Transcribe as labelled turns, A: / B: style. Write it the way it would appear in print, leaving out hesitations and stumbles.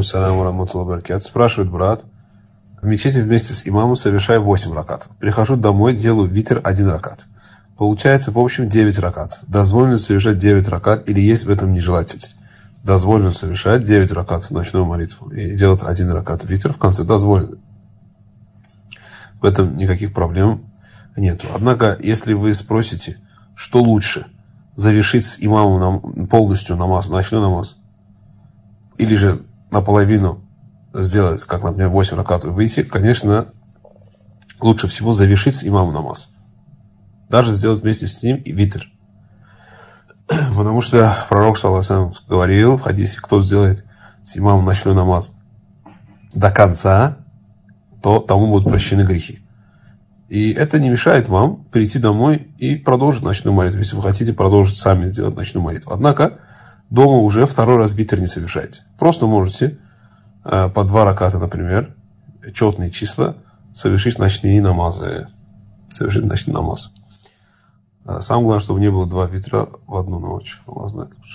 A: ассаляму раматуллахи ва баракатух. Спрашивает брат. В мечети вместе с имамом совершаю 8 ракат. Прихожу домой, делаю витр 1 ракат. Получается, в общем, 9 ракат. Дозволено совершать 9 ракат или есть в этом нежелательность? Дозволено совершать 9 ракат в ночную молитву и делать 1 ракат витр в конце дозволено. В этом никаких проблем нету. Однако, если вы спросите, что лучше, завершить с имамом полностью намаз, ночной намаз, или же наполовину сделать, как, например, 8 ракат и выйти, конечно, лучше всего завершить с имамом намаз. Даже сделать вместе с ним и витр. Потому что пророк, саллаллаху алейхи ва саллям, говорил в хадисе, кто сделает с имамом ночной намаз до конца, то тому будут прощены грехи. И это не мешает вам прийти домой и продолжить ночную молитву, если вы хотите продолжить сами делать ночную молитву. Однако, дома уже второй раз витр не совершайте. Просто можете по 2 раката, например, четные числа, совершить ночные намазы. Совершить ночной намаз. Самое главное, чтобы не было 2 витра в одну ночь. Аллах знает лучше.